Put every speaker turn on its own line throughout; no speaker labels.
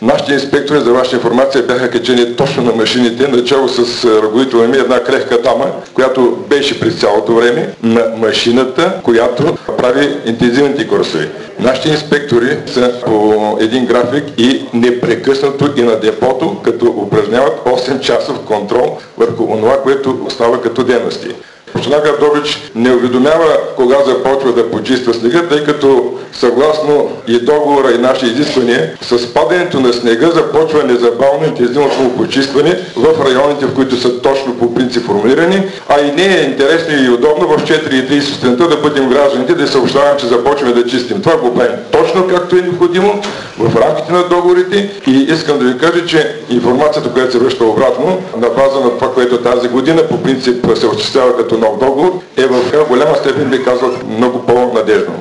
Нашите инспектори, за ваша информация, бяха качени точно на машините, начало с ръководителя ми една крехка дама, която беше през цялото време на машината, която прави интензивните курсове. Нашите инспектори са по един график и непрекъснато и на депото, като упражняват 8 часов контрол върху онова, което става като дейности. Община град Добрич не уведомява кога започва да почиства снега, тъй като съгласно и договора и наши изисквания, с падането на снега започва незабавно интензивното му почистване в районите, в които са точно по принцип формулирани, а и не е интересно и удобно в 4:30 сутринта да бъдем гражданите да съобщаваме, че започваме да чистим. Това го правим точно както е необходимо в рамките на договорите и искам да ви кажа, че информацията, която се връща обратно на база на това, което тази година по принцип се осъществява като нов договор, е в голяма степен, би казал, много по-надежно.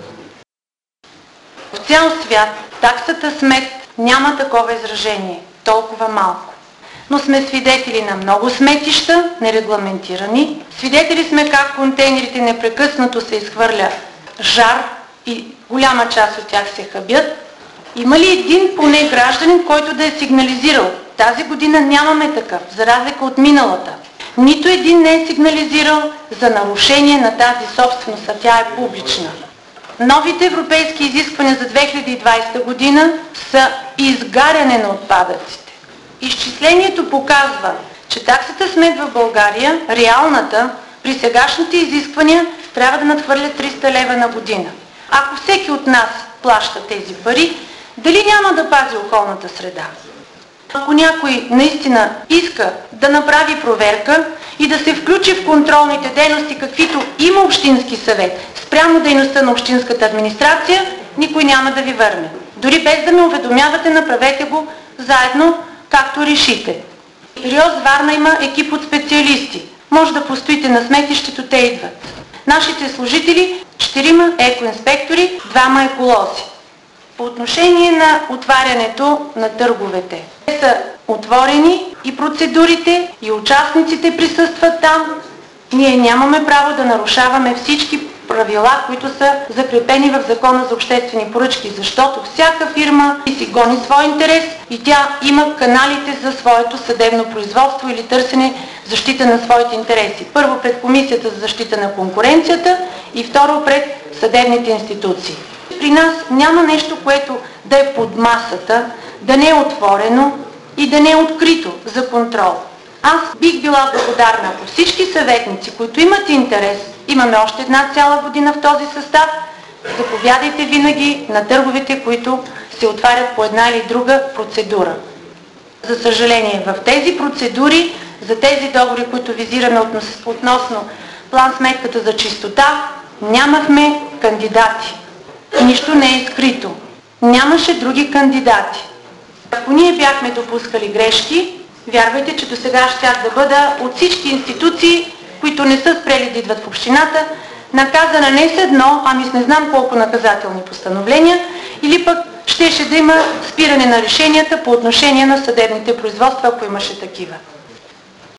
В цял свят таксата смет няма такова изражение, толкова малко. Но сме свидетели на много сметища, нерегламентирани. Свидетели сме как контейнерите непрекъснато се изхвърля жар и голяма част от тях се хабят. Има ли един поне гражданин, който да е сигнализирал? Тази година нямаме такъв, за разлика от миналата. Нито един не е сигнализирал за нарушение на тази собственост, а тя е публична. Новите европейски изисквания за 2020 година са изгаряне на отпадъците. Изчислението показва, че таксата смет в България, реалната, при сегашните изисквания, трябва да надхвърля 300 лева на година. Ако всеки от нас плаща тези пари, дали няма да пази околната среда? Ако някой наистина иска да направи проверка и да се включи в контролните дейности, каквито има Общински съвет, спрямо дейността на общинската администрация, никой няма да ви върне. Дори без да ме уведомявате, направете го заедно, както решите. РИОС Варна има екип от специалисти. Може да постоите на сметището, те идват. Нашите служители, 4 екоинспектори, 2 еколози. По отношение на отварянето на търговете. Те са отворени и процедурите, и участниците присъстват там. Ние нямаме право да нарушаваме всички правила, които са закрепени в Закона за обществени поръчки, защото всяка фирма си гони свой интерес и тя има каналите за своето съдебно производство или търсене защита на своите интереси. Първо пред Комисията за защита на конкуренцията и второ пред съдебните институции. При нас няма нещо, което да е под масата, да не е отворено и да не е открито за контрол. Аз бих била благодарна, ако всички съветници, които имат интерес, имаме още една цяла година в този състав, заповядайте винаги на търговете, които се отварят по една или друга процедура. За съжаление, в тези процедури, за тези договори, които визираме относно план-сметката за чистота, нямахме кандидати. Нищо не е скрито. Нямаше други кандидати. Ако ние бяхме допускали грешки, вярвайте, че до сега щях да бъда от всички институции, които не са спрели да идват в общината, наказана не с едно, ами с не знам колко наказателни постановления, или пък щеше да има спиране на решенията по отношение на съдебните производства, ако имаше такива.